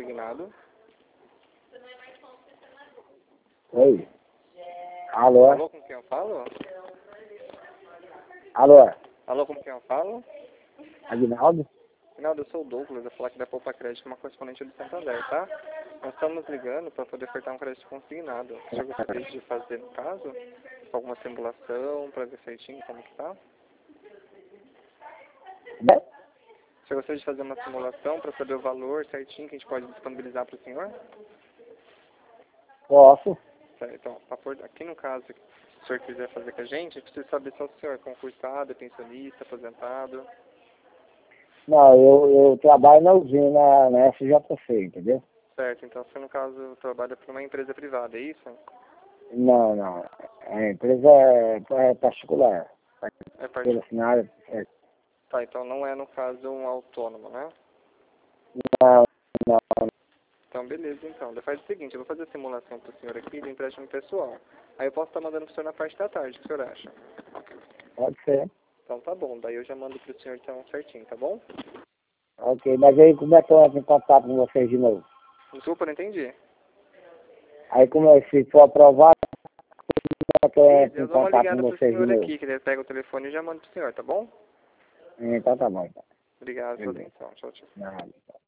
consignado. Oi. Alô? Alô, com quem eu falo? Alô? Alô, com quem eu falo? Aguinaldo? Aguinaldo, eu sou o Douglas, eu falar aqui da Poupa Crédito, uma correspondente do Santander, tá? Nós estamos ligando para poder ofertar um crédito consignado. O senhor gostaria de fazer, no caso, alguma simulação para ver certinho como que tá? Bem, O senhor gostaria de fazer uma simulação para saber o valor certinho que a gente pode disponibilizar para o senhor? posso. Certo, então, aqui no caso, se o senhor quiser fazer com a gente precisa saber se o senhor é concursado, é pensionista, aposentado. Não, eu trabalho na usina, na SJC, entendeu? Certo, então você no caso trabalha para uma empresa privada, é isso? Não. A empresa é particular. É parte... Patrocinada. É. Tá, então não é no caso um autônomo, né? Não. Então beleza, então. Faz o seguinte, eu vou fazer a simulação para o senhor aqui do empréstimo pessoal. Aí eu posso estar mandando para o senhor na parte da tarde, o que o senhor acha? Pode ser. Então tá bom, daí eu já mando para o senhor então certinho, tá bom? Ok, mas aí como é que eu entro em contato com vocês de novo? Desculpa, não entendi. Aí como é, se for aprovado, como é que eu entro Eu em dou uma contato com ligada pro vocês de senhor novo? aqui, que ele pega o telefone e já manda pro senhor, tá bom? Então tá bom, então. Obrigado pela Beleza. atenção. Tchau, tchau. Nada.